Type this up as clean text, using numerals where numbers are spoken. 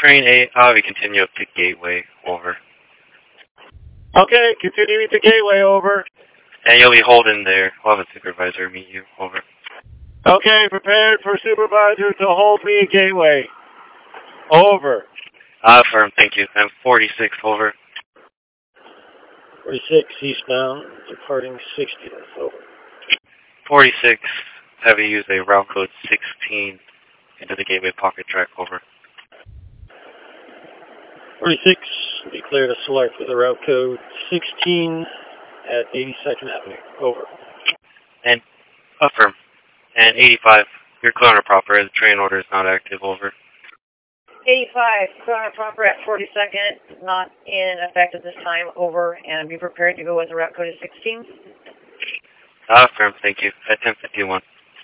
train 8, we continue up to Gateway, over. Okay, continuing to Gateway, over. And you'll be holding there. We'll have a supervisor meet you, over. Okay, prepared for supervisor to hold me at Gateway. Over. Affirm, thank you. I'm 46, over. 46 eastbound, departing 60, that's over. 46, have you use a route code 16 into the Gateway pocket track, over. 46, be clear to select for the route code 16 at 82nd Avenue, over. And affirm. And 85, you're clear on a proper, the train order is not active, over. 85, clear on proper at 42nd, not in effect at this time, over, and be prepared to go with the route code of 16. Affirm, thank you. At 10:51.